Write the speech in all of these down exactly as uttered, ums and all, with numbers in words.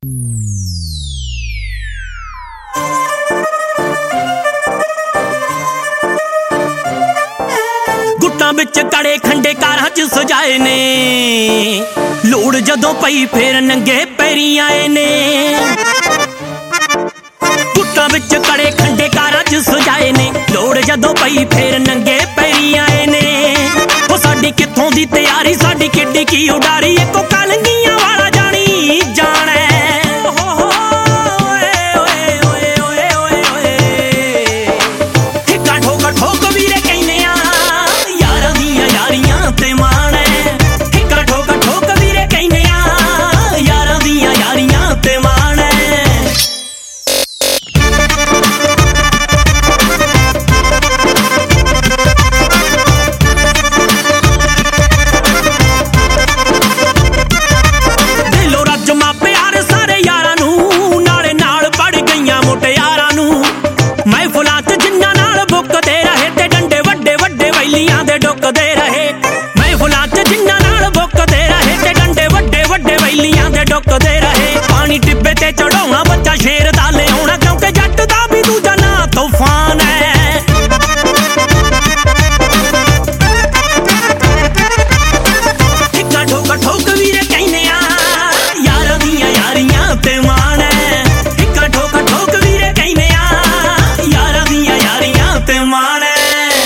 गुट्टां विच कड़े खंडे कारां च सजाए ने, लोड़ जदों पई फेर नंगे पैरी आए ने। गुट्टां विच कड़े खंडे कारां च सजाए ने, लोड़ जदों पई फेर नंगे पैरी आए ने। ओ साडी कित्थों दी तैयारी, साडी किड्डी की उडारी, इको कलंगियां वाला जानी जाने। डुकदे रहे पानी टिब्बे ते चढ़ाउणा, बच्चा शेर दा लिआउणा, क्योंकि जट दा भी दूजा ना तूफान है। ठिक्का ठोक ठोक वीरे कहने आ, यारां दियां यारियां ते मान है। ठिक्का ठोक ठोक वीरे कहने आ, यारां दियां यारियां ते मान है।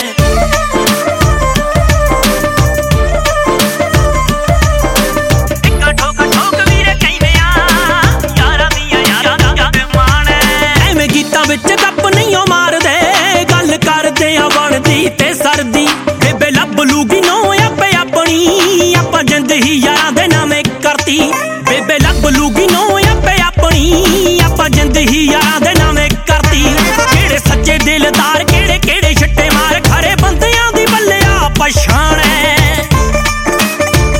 विच गप नहीं मारदे, गल करदे आ बनदी ते सरदी। बेबे लभ लूगी नो आपे अपनी, आपां जिंद ही यारां दे नामे करती। बेबे लभ लूगी नो आपे अपनी,